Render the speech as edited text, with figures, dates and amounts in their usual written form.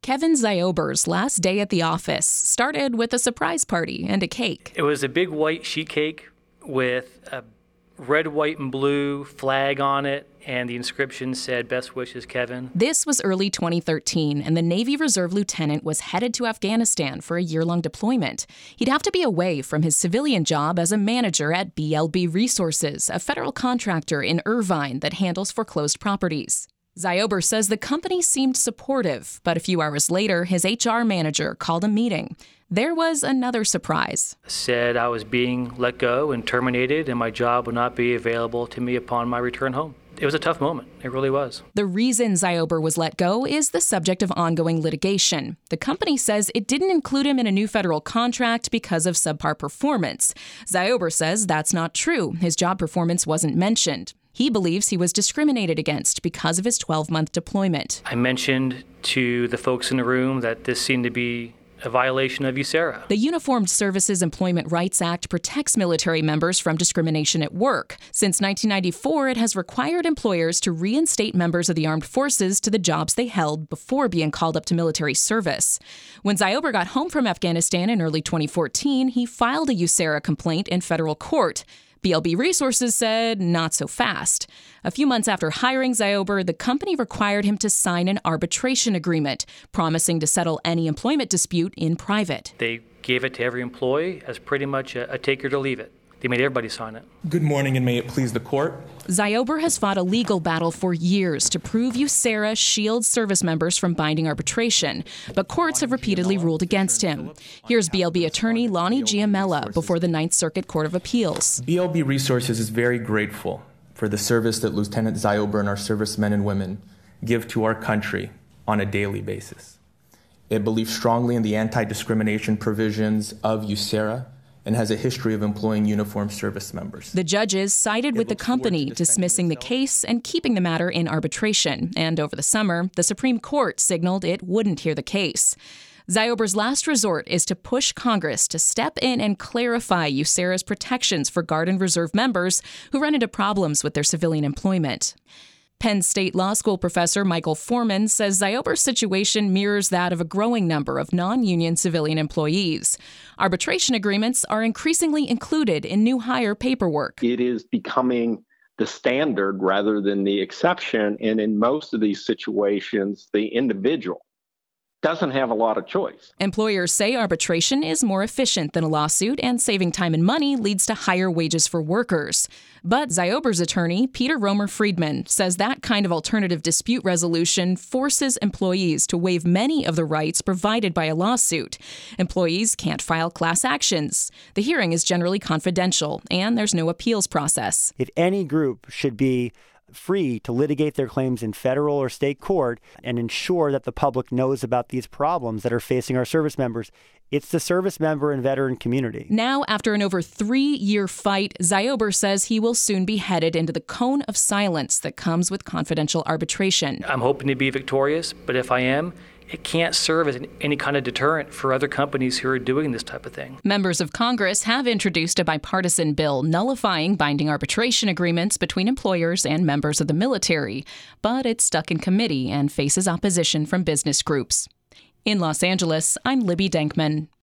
Kevin Ziober's last day at the office started with a surprise party and a cake. It was a big white sheet cake with a red, white, and blue flag on it, and the inscription said, "Best wishes, Kevin." This was early 2013, and the Navy Reserve lieutenant was headed to Afghanistan for a year-long deployment. He'd have to be away from his civilian job as a manager at BLB Resources, a federal contractor in Irvine that handles foreclosed properties. Ziober says the company seemed supportive, but a few hours later, his HR manager called a meeting. There was another surprise. Said I was being let go and terminated, and my job would not be available to me upon my return home. It was a tough moment. It really was. The reason Ziober was let go is the subject of ongoing litigation. The company says it didn't include him in a new federal contract because of subpar performance. Ziober says that's not true. His job performance wasn't mentioned. He believes he was discriminated against because of his 12-month deployment. I mentioned to the folks in the room that this seemed to be a violation of USERRA. The Uniformed Services Employment Rights Act protects military members from discrimination at work. Since 1994, it has required employers to reinstate members of the armed forces to the jobs they held before being called up to military service. When Ziober got home from Afghanistan in early 2014, he filed a USERRA complaint in federal court. BLB Resources said not so fast. A few months after hiring Ziober, the company required him to sign an arbitration agreement, promising to settle any employment dispute in private. They gave it to every employee as pretty much a take it or leave it. They made everybody sign it. Good morning, and may it please the court. Ziober has fought a legal battle for years to prove USERRA shields service members from binding arbitration, but courts have repeatedly ruled against him. Here's BLB attorney Lonnie Giamella before the Ninth Circuit Court of Appeals. BLB Resources is very grateful for the service that Lieutenant Ziober and our servicemen and women give to our country on a daily basis. It believes strongly in the anti-discrimination provisions of USERRA and has a history of employing uniformed service members. The judges sided with the company, dismissing the case and keeping the matter in arbitration. And over the summer, the Supreme Court signaled it wouldn't hear the case. Ziober's last resort is to push Congress to step in and clarify USERRA's protections for Guard and Reserve members who run into problems with their civilian employment. Penn State Law School professor Michael Foreman says Ziober's situation mirrors that of a growing number of non-union civilian employees. Arbitration agreements are increasingly included in new hire paperwork. It is becoming the standard rather than the exception, and in most of these situations, the individual doesn't have a lot of choice. Employers say arbitration is more efficient than a lawsuit, and saving time and money leads to higher wages for workers. But Ziober's attorney, Peter Romer Friedman, says that kind of alternative dispute resolution forces employees to waive many of the rights provided by a lawsuit. Employees can't file class actions. The hearing is generally confidential, and there's no appeals process. If any group should be free to litigate their claims in federal or state court and ensure that the public knows about these problems that are facing our service members, it's the service member and veteran community. Now, after an over 3-year fight, Ziober says he will soon be headed into the cone of silence that comes with confidential arbitration. I'm hoping to be victorious, but if I am, it can't serve as any kind of deterrent for other companies who are doing this type of thing. Members of Congress have introduced a bipartisan bill nullifying binding arbitration agreements between employers and members of the military, but it's stuck in committee and faces opposition from business groups. In Los Angeles, I'm Libby Denkman.